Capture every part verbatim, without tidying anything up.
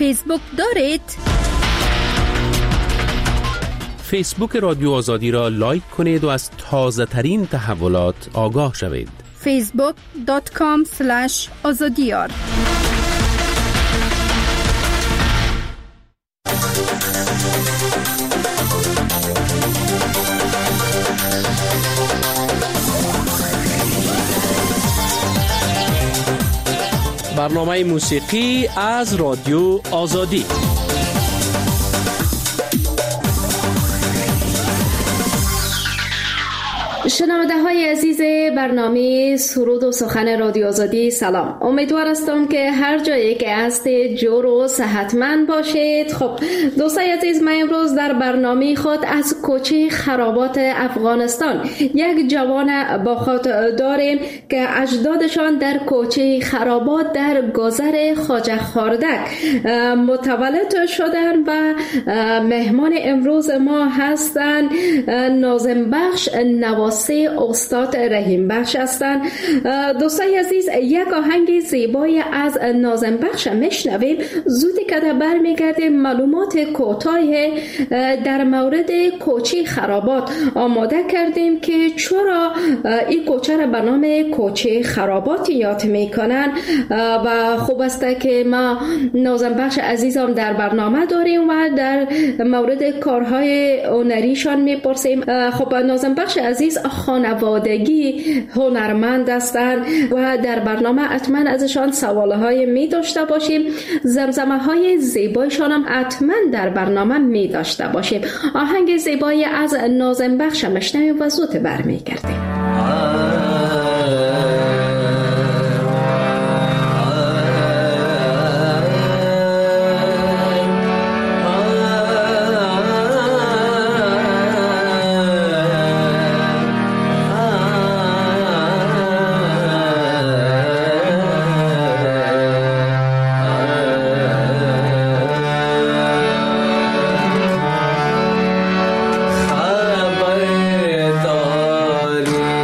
فیسبوک دارید؟ فیسبوک رادیو آزادی را لایک کنید و از تازه ترین تحولات آگاه شوید. فیسبوک دات کام اسلش آزادیار. برنامه موسیقی از رادیو آزادی. شنونده های عزیز برنامه سرود و سخن رادیو آزادی، سلام. امیدوار هستم که هر جایی که هستید جور و صحتمند باشید. خب دوستای عزیز، ما امروز در برنامه خود از کوچه خرابات افغانستان یک جوان با خود داریم که اجدادشان در کوچه خرابات در گذر خواجه خاردک متولد شدن و مهمان امروز ما هستند ناظم بخش نواسی استاد رحیم بخش هستند. دوستای عزیز، یک آهنگ زیبای از ناظم بخش میشنویم. زودی که برمیگردیم معلومات کوتاهی در مورد کوچه خرابات آماده کردیم که چرا این کوچه را به نام کوچه خرابات یاد میکنن و خوب است که ما ناظم بخش عزیزم در برنامه داریم و در مورد کارهای هنریشان میپرسیم. خب ناظم بخش عزیز خانوادگی هنرمند هستند و در برنامه حتما ازشان سوالهای می داشته باشیم. زمزمه های زیبایشان هم حتما در برنامه می داشته باشیم. آهنگ زیبایی از ناظم بخش مشنویم و زود برمیگردیم. خبر داری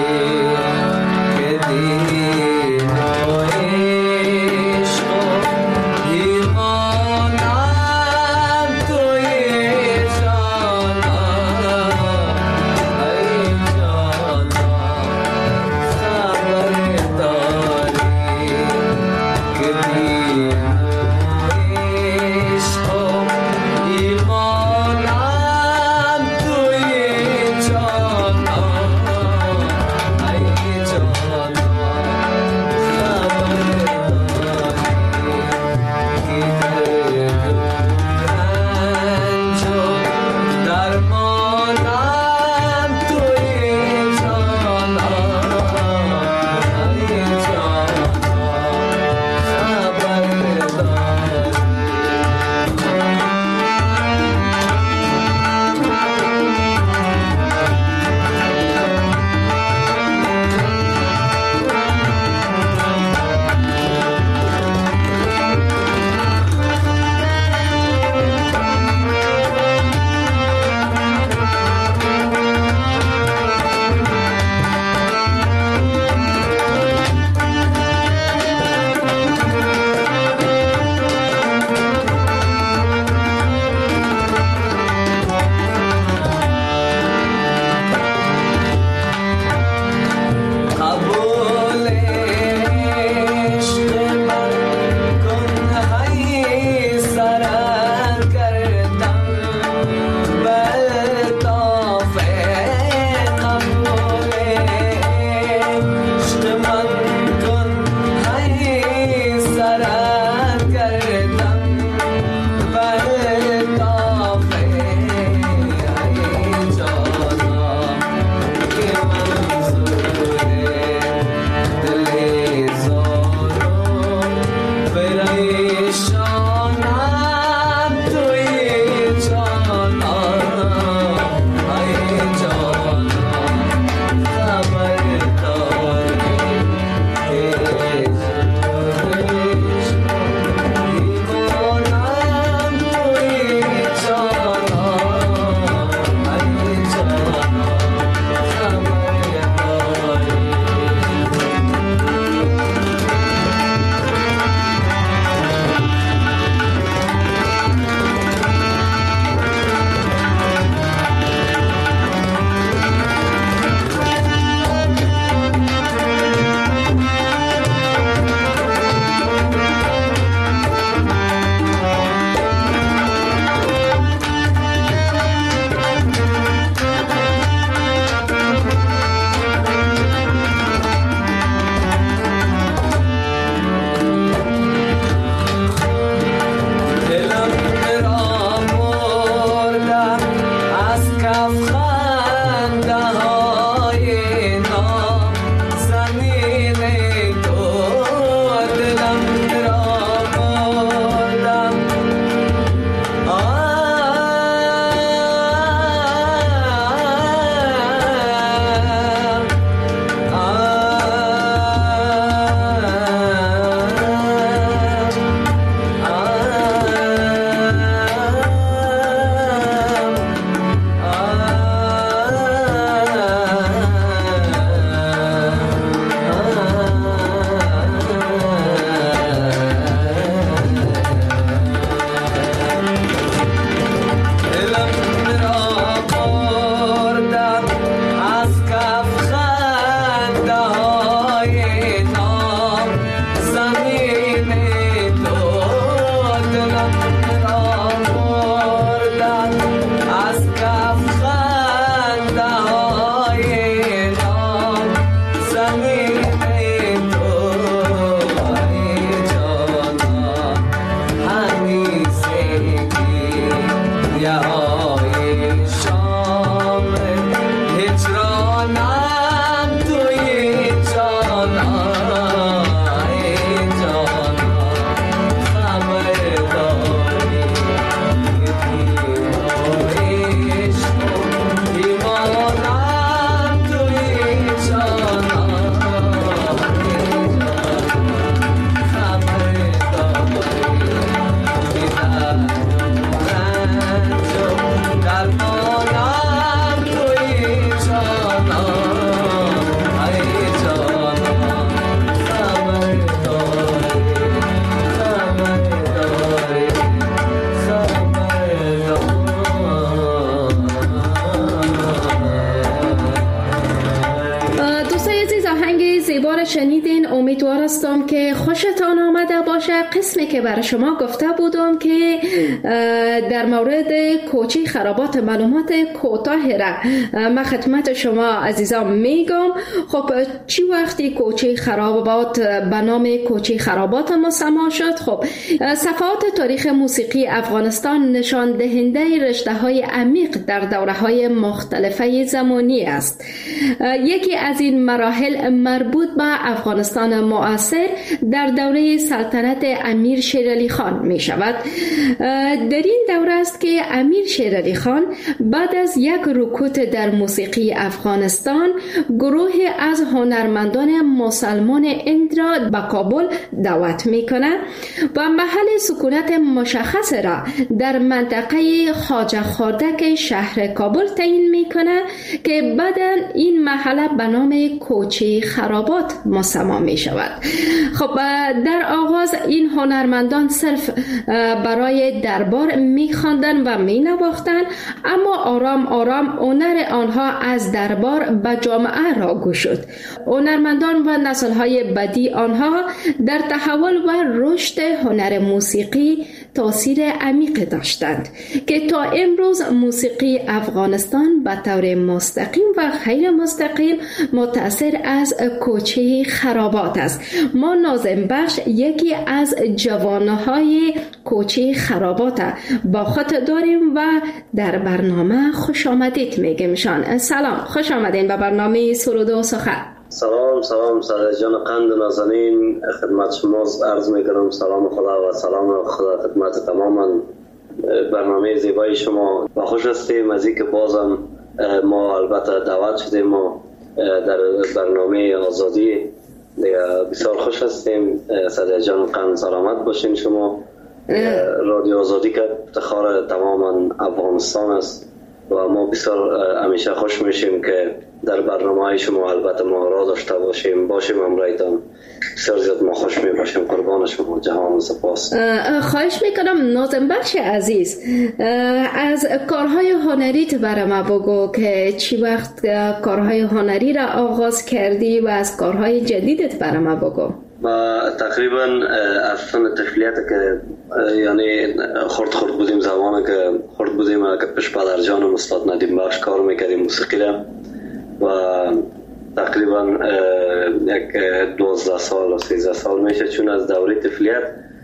خوشتان آمده باشه. قسمی که برای شما گفته بودم که در مورد کوچه خرابات معلومات کوتاه را من خدمت شما عزیزان میگم. خب چی وقتی کوچه خرابات به نام کوچه خرابات مسما شد؟ خب صفحات تاریخ موسیقی افغانستان نشان دهنده رشته های عمیق در دوره های مختلفه زمانی است. یکی از این مراحل مربوط به افغانستان معاصر در دوره سلطنت امیر شیر علی خان می شود. در این دوره است که امیر شیر علی خان بعد از یک رکود در موسیقی افغانستان گروه از هنرمندان مسلمان هند را به کابل دعوت می کند و محل سکونت مشخص را در منطقه خواجه خردک شهر کابل تعیین می کند که بعدا این محله به نام کوچه خرابات مسما می شود. خب در آغاز این هنرمندان صرف برای دربار می خواندند و می نواختند، اما آرام آرام هنر آنها از دربار به جامعه را گشود. هنرمندان و نسل‌های بعدی آنها در تحول و رشد هنر موسیقی تأثیر عمیق داشتند که تا امروز موسیقی افغانستان به طور مستقیم و غیر مستقیم متأثر از کوچه خرابات است. ما ناظم بخش یکی از جوانهای کوچه خرابات با خود داریم و در برنامه خوش آمدید میگیم شان. سلام، خوش آمدین به برنامه سرود و سخن. سلام سلام سر جان قند نازنین، خدمت شما عرض میکنم سلام خدا و سلام خدا خدمت تماما برنامه زیبای شما و خوش هستیم از اینکه بازم ما البته دعوت شدیم ما در برنامه آزادی دیگه. بسیار خوش هستیم. سر جان قند سلامت باشین شما. رادیو آزادی که افتخار تماما افغانستان است و ما بسیار همیشه خوش میشیم که در برنامه های شما البته ما را داشته باشیم باشیم همراهتان. بسیار زیاد ما خوش می باشیم. قربان شما، جهان سپاس. خواهش میکنم ناظم بخش عزیز، از کارهای هنریت برای ما بگو که چی وقت کارهای هنری را آغاز کردی و از کارهای جدیدت برای ما بگو. ما تقریبا از سن طفولیت که یعنی خورد خورد بودیم زمانی که خورد بودیم که پیش پدر جانم استاد ندیم بخش کار میکردیم موسیقی را و تقریبا یک دوازده سال و سیزده سال میشه چون از دوره طفولیت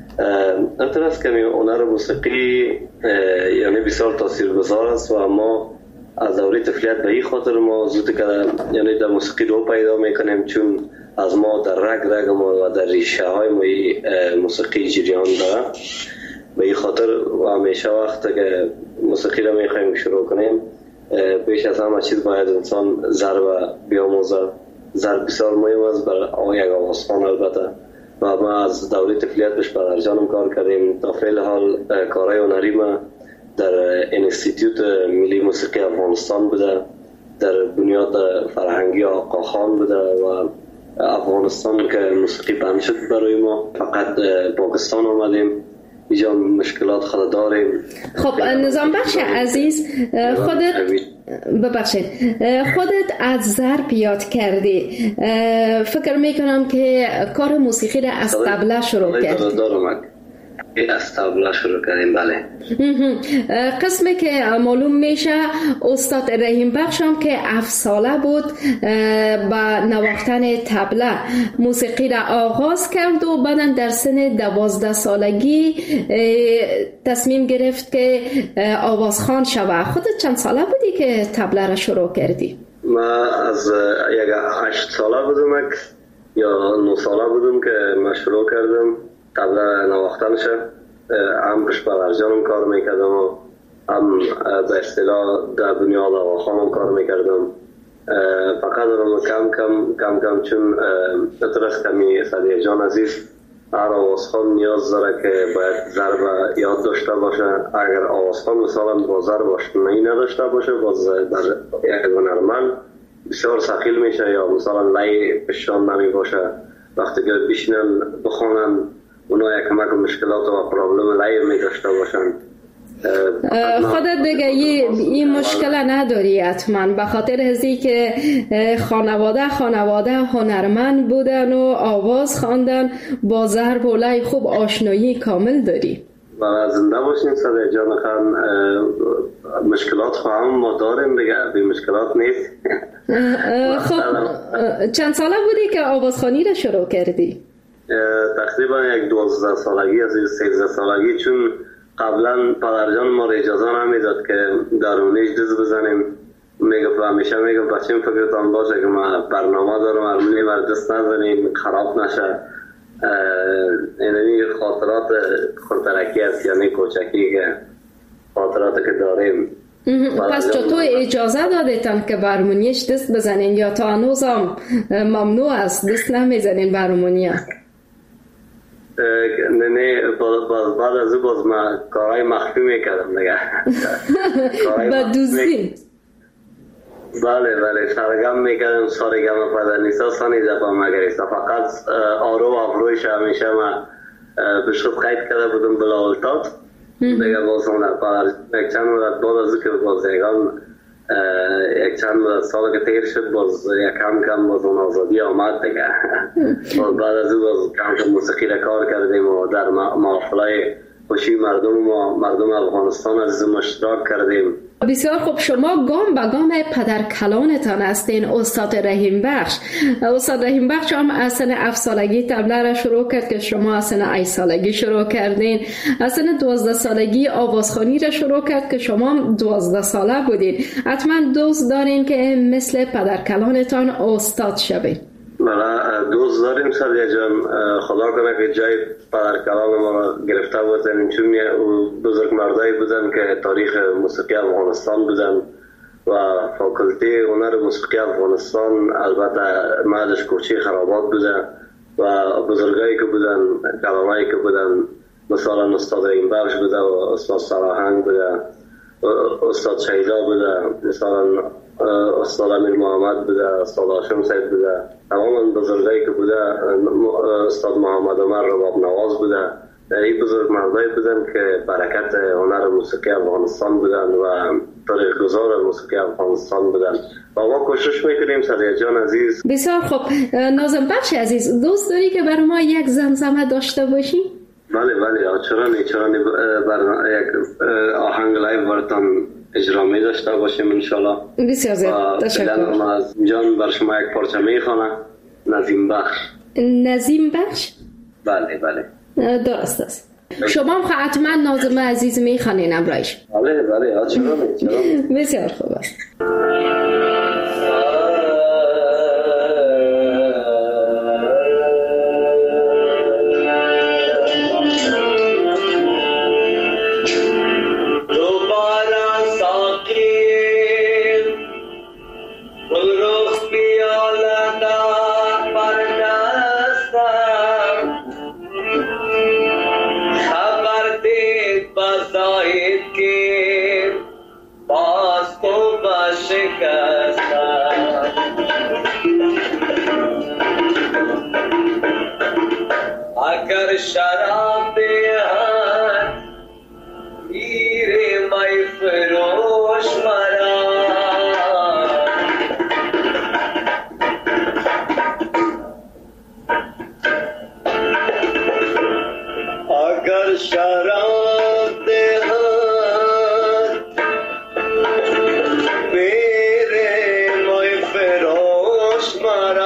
اطلاع است که هنر موسیقی یعنی بسیار تاثیرگذار است و ما از دوره طفولیت به این خاطر ما زود که یعنی در موسیقی رو پیدا میکنیم چون از ما در رگ رگ ما و در ریشه های ما موسیقی جریان داره. به این خاطر و همیشه وقت که موسیقی رو میخوایم شروع کنیم بیش از همه چیز باید انسان ضرب بیاموزه. ضرب بسیار مهم است برای یک آوازخوان البته و ما از دوره طفولیت پیش پدر جانم کار کردیم. تا فعل حال کارهای هنری ما در انستیتوت ملی موسیقی افغانستان بوده، در بنیاد فرهنگی آقا خان بوده و افغانستان که موسیقی بند شد برای ما فقط پاکستان آمدیم اینجا مشکلات خود داریم. خب نظام بخش عزیز، خودت ببخشید خودت از ضرب یاد کردی، فکر میکنم که کار موسیقی را از طبله شروع کردی. از طبله شروع کردیم. بله. قسمی که معلوم میشه استاد رحیم بخشم که هفت ساله بود با نواختن طبله موسیقی را آغاز کرد و بعدا در سن دوازده سالگی تصمیم گرفت که آوازخوان شود. خودت چند ساله بودی که طبله را شروع کردی؟ من از یک هشت ساله بودم یا نه ساله بودم که من شروع کردم طبله نواختنش. هم پیش پدر جانم کار میکردم و هم به اصطلاح در بنیاد آقا خانم کار میکردم. فقط رو کم کم کم کم چون اطرس کمی صدیق جان عزیز هر آوازخوان نیاز داره که باید ضرب یاد داشته باشه. اگر آوازخوان مثلا با ضرب آشنایی نداشته باشه باز در یک هنرمند بسیار ثقیل میشه یا مثلا لای پشان نمی باشه. وقتی که بشینن بخونن اونا یک کمک مشکلات و پرابلم لای می داشته باشن خودت دیگه این مشکل نداری حتما، به خاطر ازی که خانواده خانواده هنرمند بودن و آواز خواندن، با ضرب و لای خوب آشنایی کامل داری. و زنده باشین صدیق جان خان. مشکلات خواهم ما داریم دیگه، بی مشکلات نیست. خب چند ساله بودی که آوازخوانی را شروع کردی؟ تقریبا یک دوازده سالگی از سیزده سالگی، چون قبلا پدرجان ما را اجازه نمیداد که درونیش دست بزنیم. میگفت همیشه میگفت بچیم فکرتان باشه که ما برنامه دارم، هرمونی بر دست نزنیم خراب نشه. اینمی خاطرات خورترکی است، یعنی کوچکی که خاطراتی که داریم. پس چطور اجازه دادیتن که برمونیش دست بزنین یا تا هنوز هم ممنوع است دست نمیزنین برمونیه؟ نه نه باز بعد از باز ما کارهای مخفی میکردم دیگه. با دوستی؟ بله بله سرگم میکردم، سرگم پدر نیستا سانی زبان مگریستا، فقط آرو و افرویش همیشه ما بشکت قید کرده بودم بلاولتات دیگه. باز اون یک چند مدت بعد از که باز یکان یک چند مدت سال که تیر شد، باز یک کم کم باز اون آزادی آمد دیگه. باز بعد از باز کم کم موسیقی را کار کردیم و در محافلای خوشی مردم ما مردم افغانستان از اشتراک کردیم. بسیار خوب. شما گام به گام پدر کلانتان هستین استاد رحیم بخش. استاد رحیم بخش هم از سن هفت سالگی طبله را شروع کرد که شما از سن هشت سالگی شروع کردین. از سن دوازده سالگی آوازخوانی را شروع کرد که شما دوازده ساله بودین. حتما دوست دارین که مثل پدر کلانتان استاد شوید. بله دوست داریم صدیق جان. خدا کنه که جای پدر کلان ما را گرفته بودن، چون بزرگ مردایی بودن که تاریخ موسیقی افغانستان بودن و فاکولته هنر موسیقی افغانستان البته معدش کوچی خرابات بودن و بزرگایی که بودن، کلانایی که بودن، مثلا استاد رحیم بخش بوده و استاد سراهنگ بوده، استاد شیدا بوده، مثلا استاد امیر محمد بوده، استاد هاشم سید بوده، تمام بزرگایی که بوده، استاد محمد عمر رباب نواز بوده. این بزرگ مردایی بودن که برکت هنر موسیقی افغانستان بودن و تاریخ گذار موسیقی افغانستان بودن و ما کوشش میکنیم صدیق جان عزیز. بسیار خوب. ناظم بخش عزیز، دوست داری که بر ما یک زمزمه داشته باشیم؟ بله بله چرا نه، چرا نه. یک آهنگ لایو براتون اجرا می داشته باشیم انشالله. بسیار زیاد تشکر. از جان بر شما یک پارچه میخوانم. نظیم بخش. نظیم بخش؟ بله بله درست است. شما هم حتما ناظم عزیز میخوانین امرایش. بله بله چرا نه، چرا نه. بسیار خوب است. अगर शराब यार हीरे मई फरोश मरा अगर शराब दे मेरे मई फरोश मरा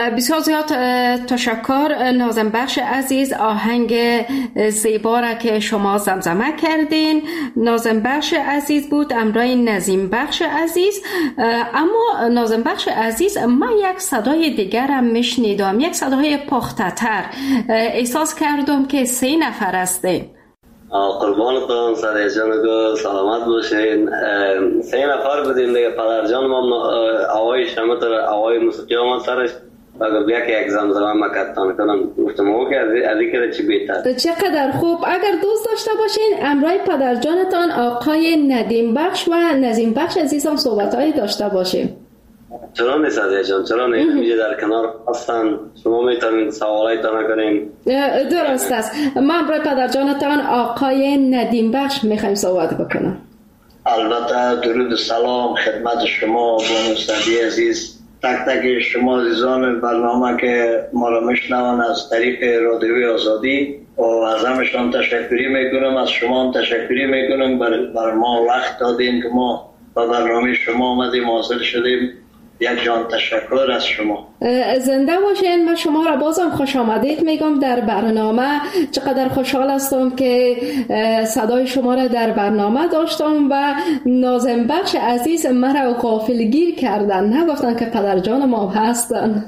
بسیار زیاد تشکر ناظم بخش عزیز، آهنگ زیبا را که شما زمزمه کردین. ناظم بخش عزیز بود امرای نظیم بخش عزیز. اما ناظم بخش عزیز، من یک صدای دیگرم میشنیدم، یک صدای پخته تر. احساس کردم که سه نفر هستین. قربانتون سر جانگو، سلامت باشین. سه نفر بودیم دیگه. پدر جان ما آوای شمت آوای موسیقی آمد سرش، اگر بیا که یک زمزمه مکتان کنم گفتم او که از این که چی بیتر. چقدر خوب. اگر دوست داشته باشین امرای پدر جانتان آقای ندیم بخش و نظیم بخش عزیز هم صحبت هایی داشته باشیم. چرا نیست عزیز جان؟ چرا نیست؟ میگه در کنار هستن، شما میتونید سوالایی تا نکنین. درست است. من برای پدر جانتان آقای ندیم بخش میخوایم صحبت بکنم. البته درود و سلام خدمت شما بانو سعدی عزیز، تک تک شما عزیزان برنامه که ما را میشنون از طریق رادیوی آزادی و از همشان تشکری میکنم. از شما هم تشکری میکنم بر, بر ما وقت دادین که ما با برنامه شما آمدیم حاضر شدیم. یک جان تشکر از شما. زنده باشین. من شما را بازم خوش آمدید میگم در برنامه. چقدر خوشحال هستم که صدای شما را در برنامه داشتم و ناظم بخش عزیز مرا غافلگیر کردن، نگفتن که پدر جان ما هستن.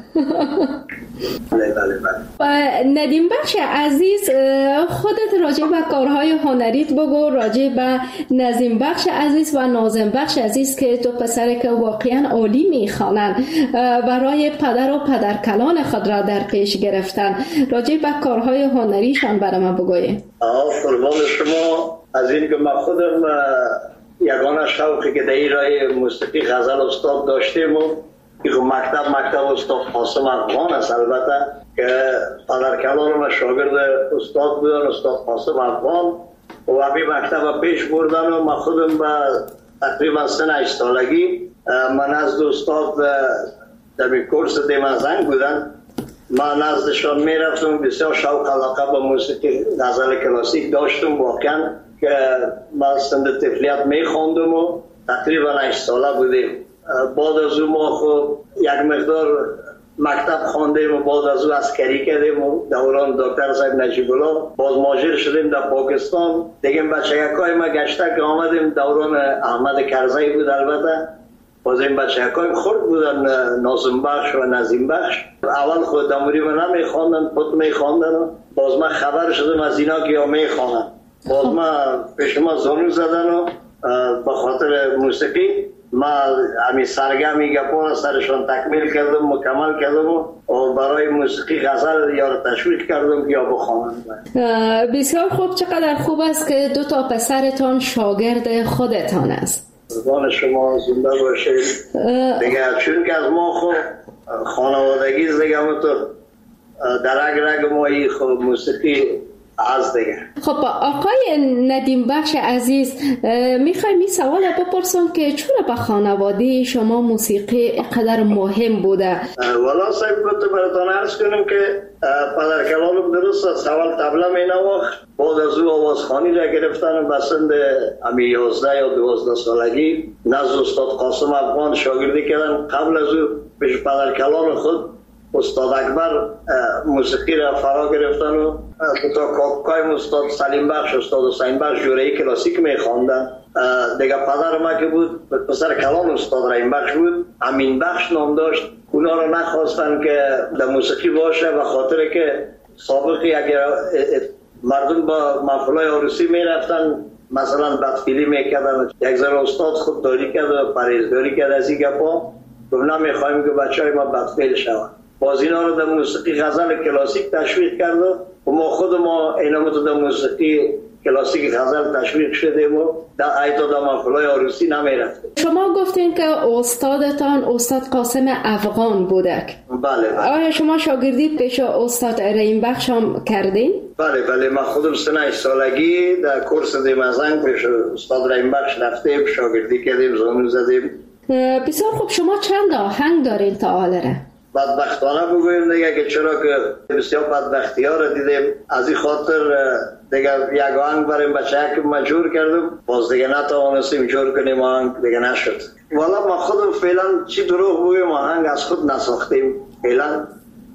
بله بله بله. ندیم بخش عزیز، خودت راجع به کارهای هنریت بگو، راجع به نظیم بخش عزیز و ناظم بخش عزیز که تو پسر که واقعا عالی میخوانن، برای پدر و پدر کلان خود را در پیش گرفتن. راجع به کارهای هنریشان برای من بگوی. آه قربان شما. از این که من خودم یگانه شوقی که در این راه موسیقی غزل استاد داشتیم و که مکتب مکتب استاد قاسم افغان است، البته که پدر کلان و شاگرد استاد بودن، استاد قاسم افغان، و همین مکتب پیش بردن و من خودم به تقریبا سن هشت سالگی من نزد استاد در این کورس دیمزنگ بودن، من نزدشان میرفتم. بسیار شوق علاقه به موسیقی غزل کلاسیک داشتم واقعا که من سند طفلیت میخواندم و تقریبا هشت ساله بودیم. بعد از اون ما خب یک مقدار مکتب خواندیم و بعد از اون عسکری کردیم و دوران دکتر صاحب نجیب الله باز مهاجر شدیم در پاکستان. دیگه بچگکای ما گشته که آمدیم دوران احمد کرزی بود. البته باز این بچگکای خورد بودن ناظم بخش و نظیم بخش. اول خود دموری من نمیخواندن، پت میخواندن. باز من خبر شدم از اینا که یا میخوانن. باز من پیش ما زانو زدن و به خاطر موسیقی ما همین سرگرمی گپا سرشان تکمیل کردم، مکمل کردم و برای موسیقی غزل یا تشویق کردم یا بخوانند. بسیار خوب. چقدر خوب است که دو تا پسرتان شاگرد خودتان است. قربان شما زنده باشید. دیگه چون که از ما خود خانوادگی دیگه همونطور در رگ رگ ما این خود موسیقی از دیگه. خب آقای ندیم بخش عزیز، میخوایم این سوال بپرسم که چرا به خانواده شما موسیقی قدر مهم بوده؟ والا صاحب گفت براتون عرض کنم که پدر کلانم درست سوال طبله می نواخت. بعد از او آوازخوانی را گرفتن به سند امی یازده یا دوازده سالگی نزد استاد قاسم افغان شاگردی کردن. قبل از او پیش پدر کلان خود استاد اکبر موسیقی را فرا گرفتن و تا کاکای استاد سلیم بخش، استاد حسین بخش جورهی کلاسیک میخواندن. دیگه پدر ما که بود پسر کلان استاد رحیم بخش بود، امین بخش نام داشت. اونا را نخواستن که در موسیقی باشه و خاطر که سابقی اگر مردم با محفلای عروسی میرفتن مثلا بدفیلی میکردن، یک ذره استاد خودداری کرد و پرهیزگاری کرد از این گپا. گفت نمیخوایم که بچه های ما بدفیل شوند. باز اینا رو در موسیقی غزل کلاسیک تشویق کرد و ما خود ما اینامو در موسیقی کلاسیک غزل تشویق شدیم و در ایتا در محفلای عروسی نمیرفتیم. شما گفتین که استادتان استاد قاسم افغان بوده. بله بله. آیا شما شاگردی پیش استاد رحیم بخش هم کردین؟ بله بله. من خودم سن هشت سالگی در کورس دیمزنگ پیش استاد رحیم بخش رفتیم، شاگردی کردیم، زانو زدیم. بسیار خوب. شما چند آهنگ دارین تا حاله؟ بدبختانه بگویم دیگه که چرا که بسیار بدبختی ها رو دیدیم، از این خاطر دیگه یک آهنگ بریم بچه که مجبور کردم، باز دیگه نتوانستیم جور کنیم، آهنگ دیگه نشد. والا ما خودم فعلا چی دروغ بگویم آهنگ از خود نساختیم فعلا.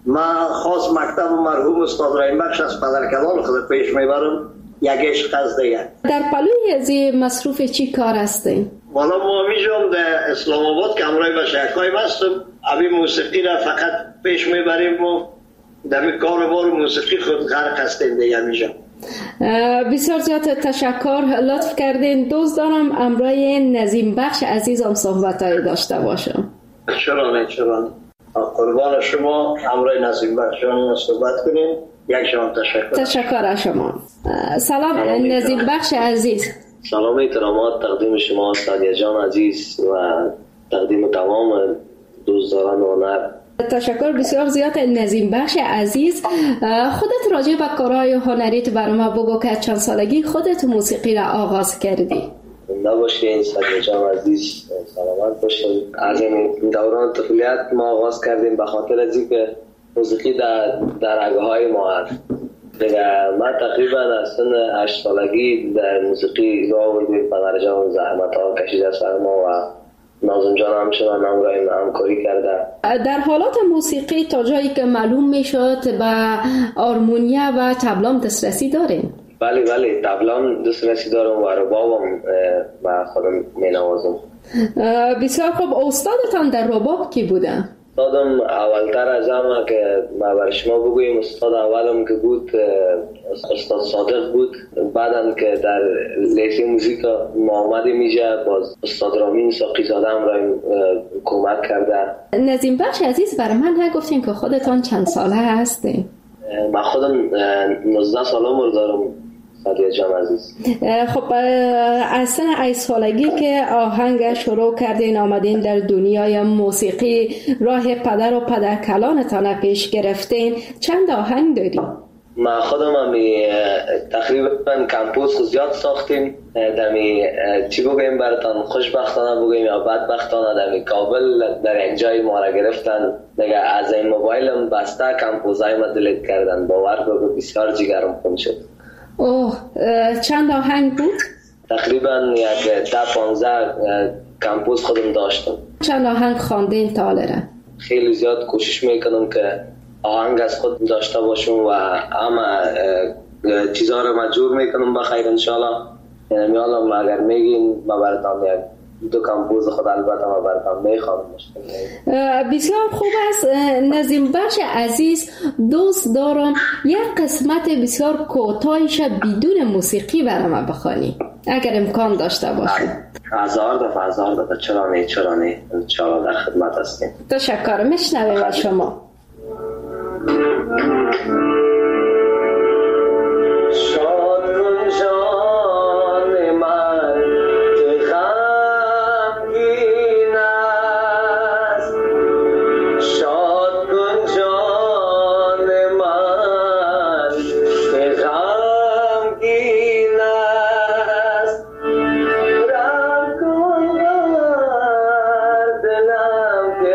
من خاص مکتب مرحوم استاد رحیم بخش از پدرکلان خود پیش میبرم، یکیش قصد دیگه. در پلوی از مصروف چی کار هستین؟ والا ما میجام در اسلام آباد که امرای به شکای بستم، ابی موسیقی را فقط پیش میبریم و در کاروبار موسیقی خود غرق هستیم دیگه میجام. بسیار زیاد تشکر، لطف کردین. دوست دارم امرای نظیم بخش عزیزم صحبت های داشته باشم. چرا نه چرا نه، قربان شما. امرای نظیم بخش جان صحبت کنیم. یک شما تشکر. تشکر از شما. سلام نظیم بخش عزیز. سلام احترامات تقدیم شما سادیه جان عزیز و تقدیم تمام دوستداران هنر. تشکر بسیار زیاد نظیم بخش عزیز. خودت راجع به کارهای هنریت برای ما بگو که چند سالگی خودت موسیقی را آغاز کردی؟ نباشین سادیه جان عزیز، سلامت باشین. از این دوران طفولیت ما آغاز کردیم به خاطر از اینکه موسیقی در در رگ‌های ما هست. دیگه من تقریبا از سن هشت سالگی در موسیقی راه آوردیم. پدر جان زحمت ها کشیده از ما و ناظم جان همچنان همراهی همکاری کرده. در حالات موسیقی تا جایی که معلوم میشد به آرمونیا و تبلام دسترسی دارین؟ بله بله تبلام دسترسی دارم و ربابم با خودم می نوازم. بسیار خوب. استادتان در رباب کی بوده؟ استادم اولتر از همه که ما بر شما بگویم استاد اولم که بود استاد صادق بود. بعدم که در لیسه موزیک ما آمدیم میشه باز استاد رامین ساقی زاده هم را کمک کرده. نظیم بخش عزیز برای من نگفتین که خودتان چند ساله هستین؟ من خودم نوزده ساله عمر دارم سادیه جان عزیز. خب از سن هشت سالگی که آهنگ شروع کردین آمدین در دنیای موسیقی، راه پدر و پدرکلانتان پیش گرفتین، چند آهنگ داریم؟ ما خودم همی تقریبا کمپوز خود زیاد ساختیم. دمی چی بگویم براتان، خوشبختانه بگویم یا بدبختانه دمی کابل در اینجای ما را گرفتن دیگه. از این موبایلم بسته کمپوزای ما دلیت کردن. باور بگو بسیار جگرم خون شد. اوه چند آهنگ بود؟ تقریبا یک ده پانزده کمپوز خودم داشتم. چند آهنگ خواندین تا حالا؟ خیلی زیاد کوشش میکنم که آهنگ از خود داشته باشم و همه چیزها رو مجبور میکنم بخیر انشالله. یعنی میالم اگر میگین ما براتان یک دو کمپوز خود البته ما براتان میخوام. بسیار خوب است. نظیم بخش عزیز دوست دارم یک قسمت بسیار کوتاهش بدون موسیقی برای ما بخوانی اگر امکان داشته باشه. هزار دفعه هزار دفعه چرا نه چرا نه انشالله در خدمت هستیم. تشکر. میشنویم از شما. شاد کن جان من که غمگین است، شاد کن جان من که غمگین است، رحم کن بر دلم که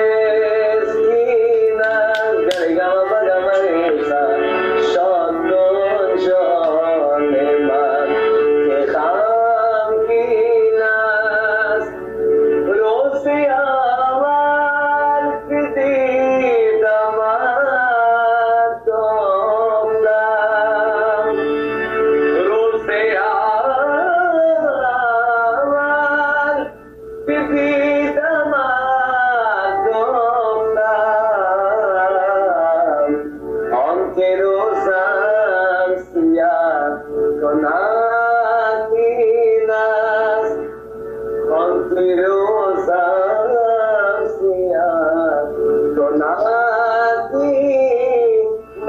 مسکین است. گریگم بگم ایسا شاد کن جان من که غمگین است، روز اول که دیدم از دختم، روز اول که دیدم از دختم، آن که روزم سیاه کنندین است، آن که روزم سیاه کنندین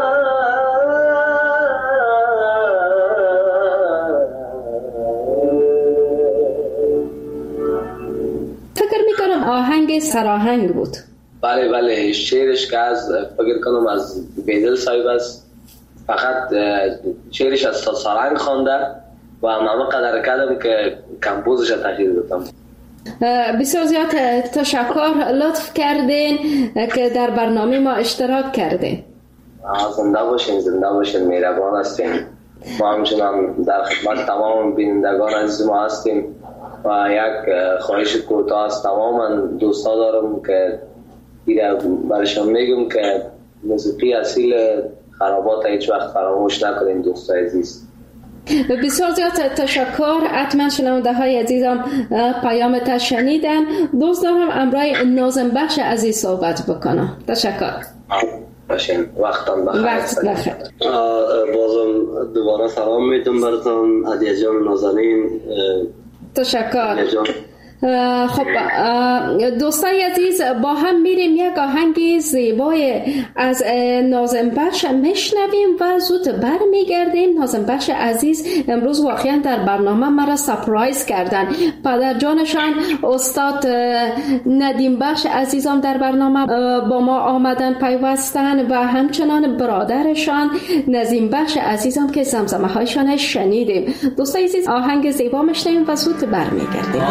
فکر میکنم آهنگ سراهنگ بود. بله بله شعرش که از فکر کنم از بیدل صاحب است. فقط شعرش از سارنگ خوانده و همه قدر کردم که کمپوزش تغییر دادم. بسیار زیاد تشکر، لطف کردین که در برنامه ما اشتراک کردین. زنده باشین زنده باشین، مهربان هستین. ما همچنان در خدمت تمام بینندگان عزیز ما هستیم و یک خواهش کوتاه از تمام دوستا دارم که دیگه برشان میگم که موسیقی اصیل خرابات هیچ وقت فراموش نکنیم دوستای عزیز. بسیار زیاد تشکر. حتما شنونده های عزیزم پیام تا شنیدن. دوست دارم امرای ناظم بخش عزیز صحبت بکنم. تشکر. باشین وقتان بخیر. وقت بخیر. بازم دوباره سلام میدم براتون عدیه جان نازنین. تشکر. خب دوستای عزیز با هم میریم یک آهنگ زیبای از ناظم بخش میشنویم و زود بر میگردیم. ناظم بخش عزیز امروز واقعا در برنامه مرا سپرایز کردن. پدر جانشان استاد ندیم بخش عزیزم در برنامه با ما آمدن پیوستن و همچنان برادرشان نظیم بخش عزیزم که زمزمه هایشان شنیدیم. دوستای عزیز آهنگ زیبا میشنویم و زود بر میگردیم.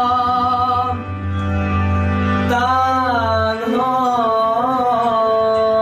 Oh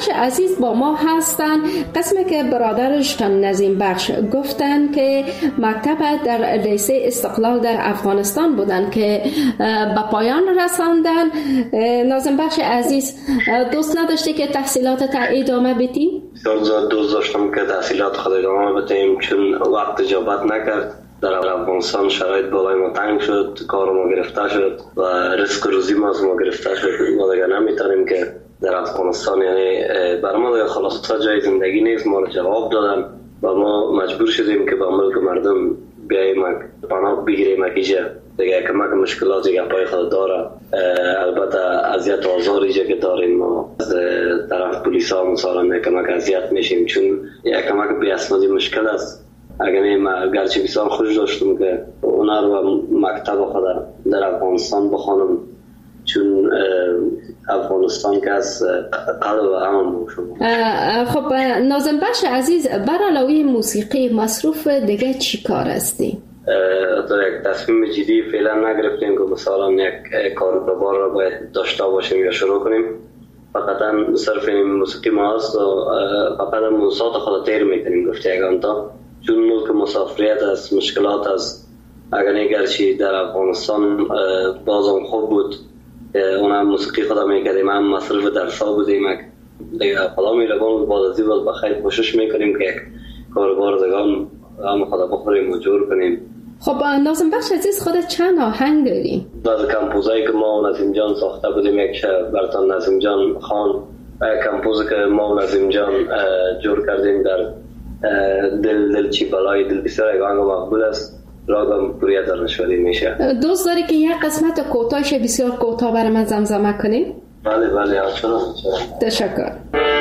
بخش عزیز با ما هستن. قسمی که برادرشان نظیم بخش گفتن که مکتب در لیسه استقلال در افغانستان بودن که به پایان رساندن. نظیم بخش عزیز، دوست نداشتی که تحصیلات تا ادامه بدی؟ بسیار دوست داشتم که تحصیلات خود ادامه بدیم، چون وقت اجابت نکرد. در افغانستان شرایط بالای ما تنگ شد، کار ما گرفته شد و رزق روزی ما از ما گرفته شد. ما دیگه نمیتونیم که در افغانستان، یعنی بر ما دیگه خلاصه جای زندگی نیست. ما رو جواب دادن و ما مجبور شدیم که با ملک مردم بیاییم پناه بگیریم. اینجا دیگه کمک مشکلاتی که پای خود داره. البته اذیت و آزار اینجا که داریم ما از طرف پلیس ها مثلا کمک اذیت میشیم، چون یک کمک بی اسنادی مشکل است. اگر من گرچه بسیار خوش داشتم که اونا رو مکتب خود در افغانستان بخوانم، چون افغانستان که از قلب همون باشم. خب ناظم بخش عزیز، بر علاوه موسیقی مصروف دیگه چی کار هستی؟ در یک تصمیم جدی فعلا نگرفتیم که مثلا یک کاروبار رو باید داشته باشیم یا شروع کنیم. فقط صرف موسیقی ما هست و فقط موسیقی خود تیر میکنیم گفته یکان تا، چون ملک مسافریت است، مشکلات است. اگر نگرچی در افغانستان بازم خوب بود، اونم موسیقی خدا میکردیم، هم مصرف درسا بودیم، دیگه خدا میرگان بعد از این باز بخیر کوشش میکنیم که یک کاربار دگان هم خدا بخوریم و جور کنیم. خب ناظم بخش عزیز، خودت چند آهنگ داری؟ از کمپوزایی که ما و نظیم جان ساخته بودیم، یک برتان نظیم جان خان کمپوز که ما و نظیم جان جور کردیم در دل دل چی بلای دل، بسیار یک آهنگ مقبول است. راگم پوریت در نشوری میشه. دوست داری که یک قسمت کوتاهش بسیار کوتاه برای من زمزمه کنی؟ بله بله چرا تشکر.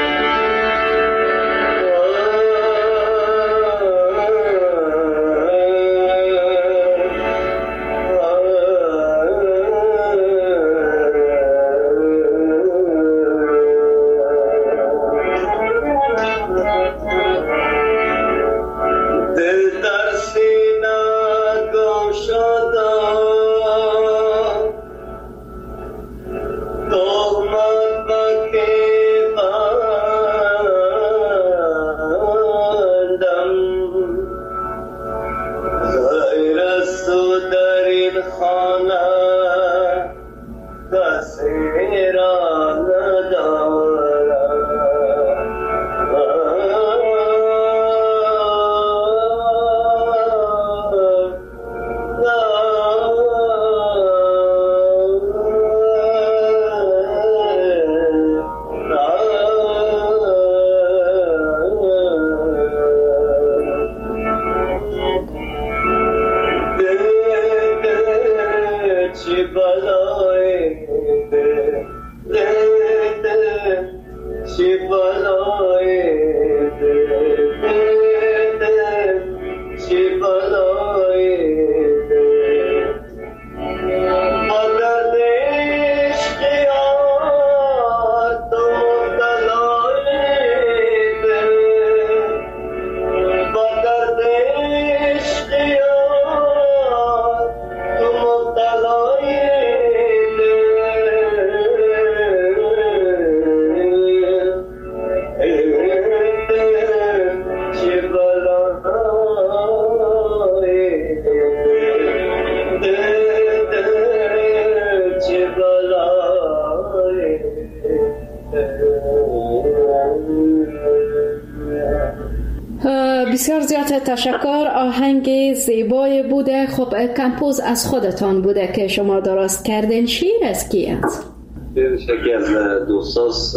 بسیار زیاد تشکر. آهنگ زیبای بوده. خب کمپوز از خودتان بوده که شما درست کردین. شعر از کی است؟ شکی از دوستاست،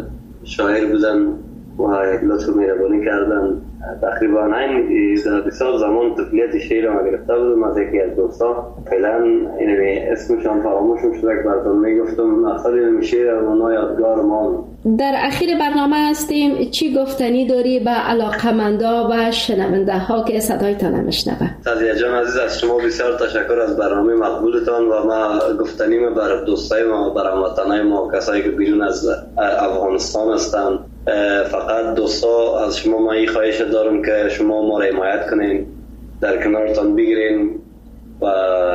شاعر بودن و لطف مهربانی کردن. تقریبا این بسیار زمان طفلیت شعر ما گرفته بودم از یکی از دوستا. فعلا اسمشان فراموشم شده که براتون میگفتم. اصلا این شعر و یادگار ما. در اخیر برنامه هستیم، چی گفتنی داری به علاقمندا و شنونده ها که صدایتان نمیشنوه؟ سعدیه جان عزیز، از شما بسیار تشکر از برنامه مقبولتان و ما گفتنیم بر دوستای ما، بر هموطنای ما، کسایی که بیرون از افغانستان هستند. فقط دوستا از شما ما این خواهش دارم که شما ما را حمایت کنین، در کنارتان بگیرین و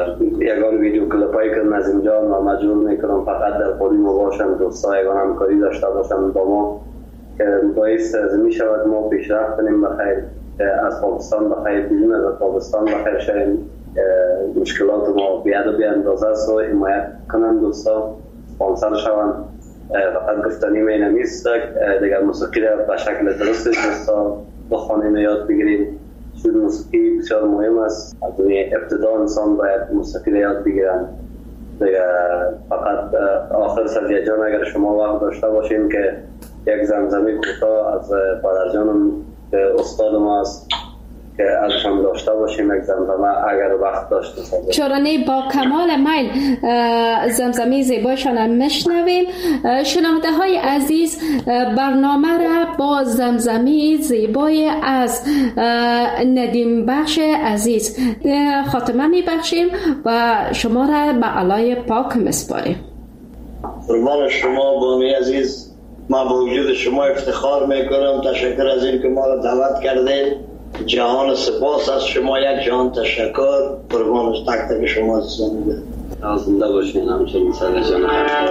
یگان ویدیو کلیپایی که نظیم جان و مجبور میکنم فقط در خودی ما باشم، دوستا یگان همکاری داشته باشم با ما که باعث می شود ما پیشرفت کنیم بخیر، از پاکستان بخیر بیرون از پاکستان بخیر شویم. مشکلات ما بیاد و بی اندازه است و حمایت کنند دوستا، سپانسر شوند. فقط گفتنی می نمیست دیگر موسیقی را به شکل درست دوستا بخوانیم و یاد بگیریم. چون موسیقی بسیار مهم است. از ابتدا انسان باید موسیقی را یاد بگیرن. دیگر فقط آخر سر جان اگر شما وقت داشته باشیم که یک زمزمه کوتاه از پدرجانم استاد ما است که ازشان داشته باشیم، یک زمزمه اگر وقت داشته باشیم. چرانه با کمال میل زمزمه زیبایشان میشنویم. شنونده های عزیز، برنامه را با زمزمه زیبای از ندیم بخش عزیز خاتمه میبخشیم و شما را به علای پاک مسپاریم. قربان شما بامی عزیز، ما با وجود شما افتخار میکنم. تشکر از این که ما را دعوت کردید. جهان سپاس از شما، یک جهان تشکر. قربان تک تک شما زنده زنده باشین. همچنین سر جان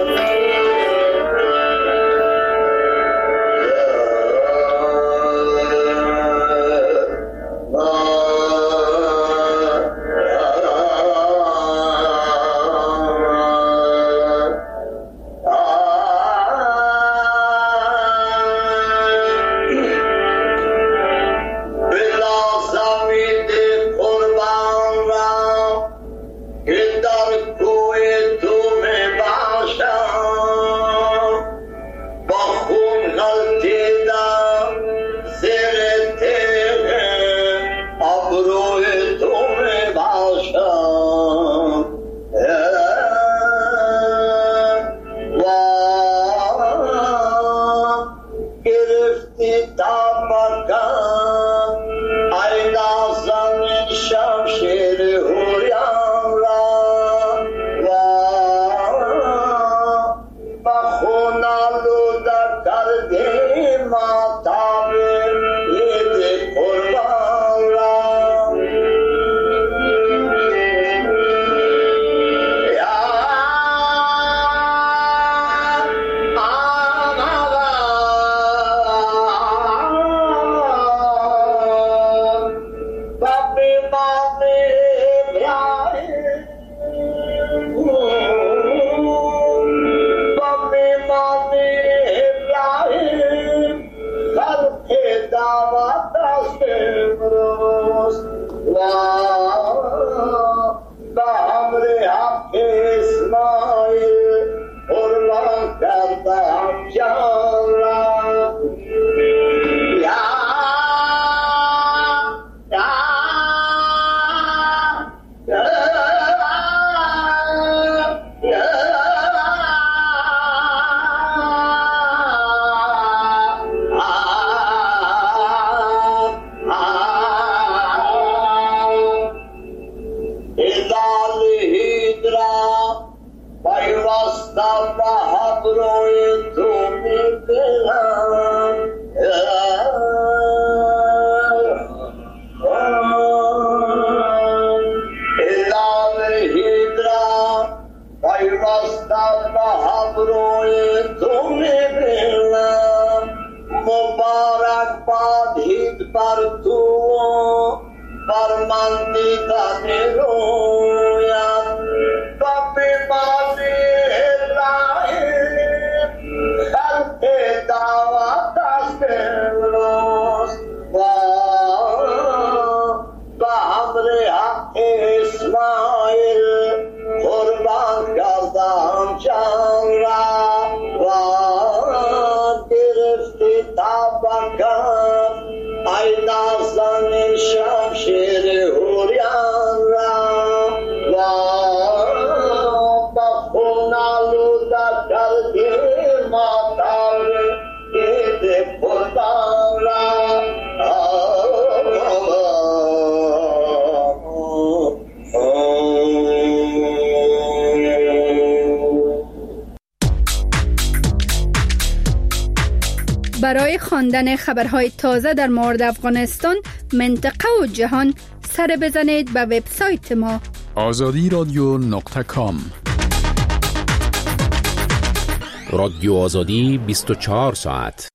برای خواندن خبرهای تازه در مورد افغانستان، منطقه و جهان سر بزنید به وبسایت ما آزادی رادیو نقطه کام. رادیو آزادی بیست و چهار ساعت.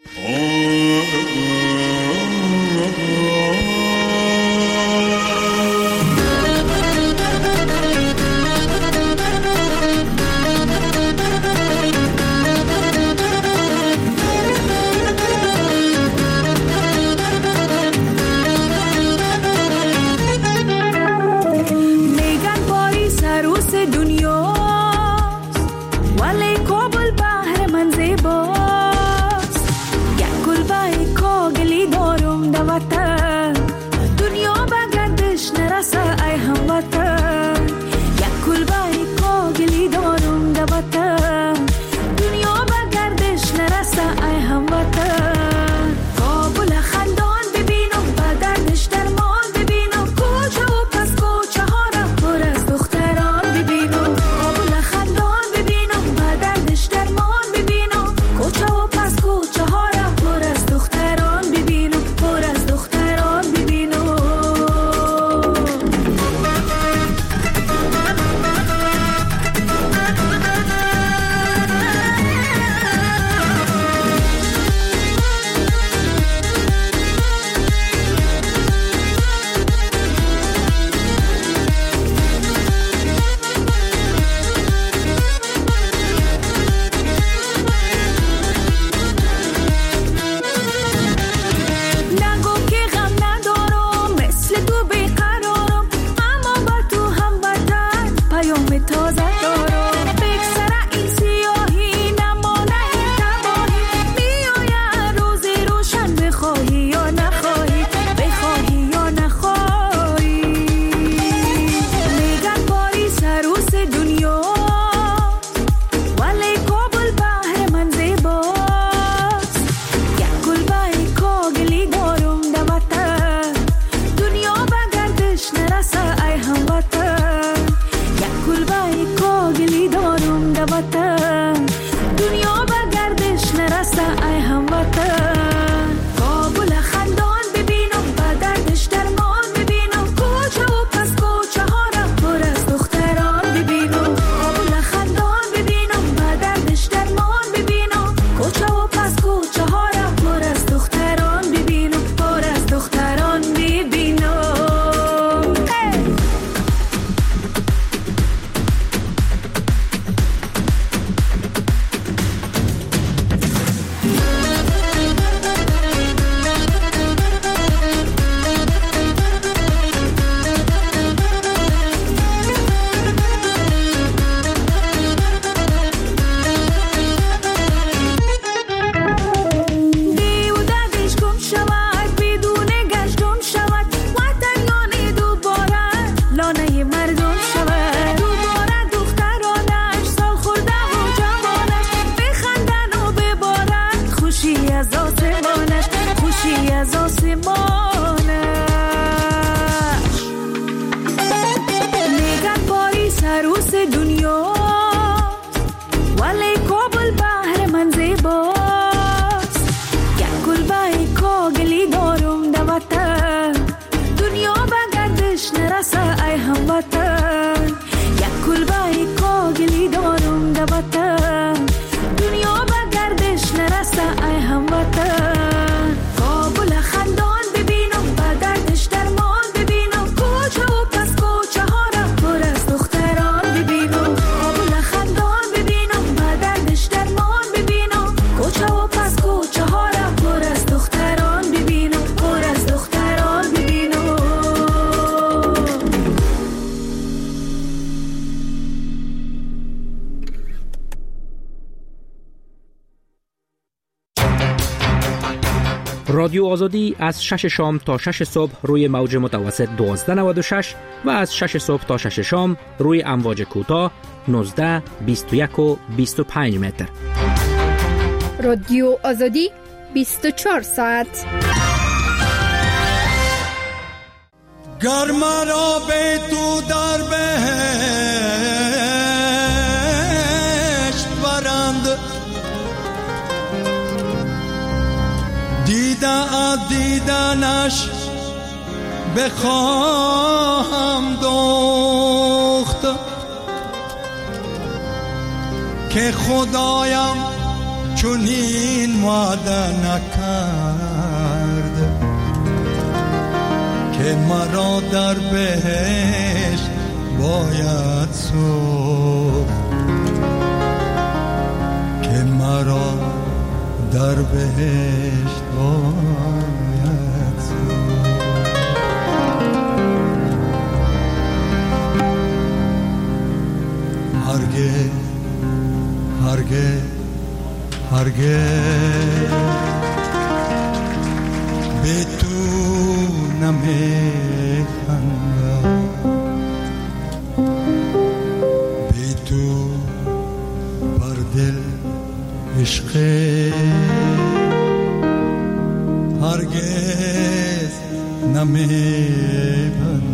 رادیو آزادی از شش شام تا شش صبح روی موج متوسط دوازده نود و شش و از شش صبح تا شش شام روی امواج کوتاه نوزده، بیست و یک و بیست و پنج متر. رادیو آزادی بیست و چهار ساعت. گر مرا به تو در بهشت برند، دیده از دیدنش بخواهم دوخت، که خدایم چنین وعده نکرد که مرا در بهشت باید سوخت، که مرا در بهشت باید سوخت. هرگز هرگز هرگز به تو نمیخندم، به تو بر دل عشق هرگز نمیبندم.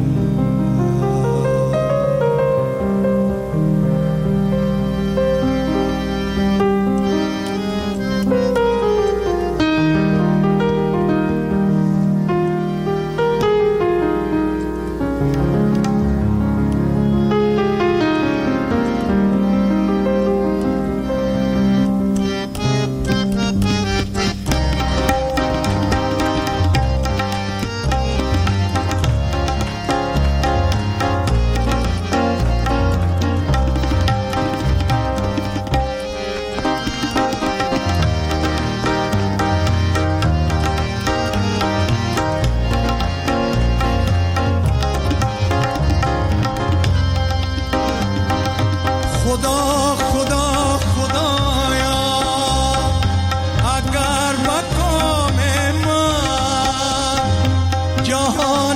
جهان